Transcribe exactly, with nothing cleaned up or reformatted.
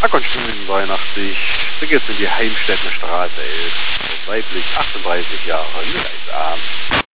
achthundertneunundachtzig, da geht's in die Heimstädter Straße elf, weiblich achtunddreißig Jahre, mit eins a.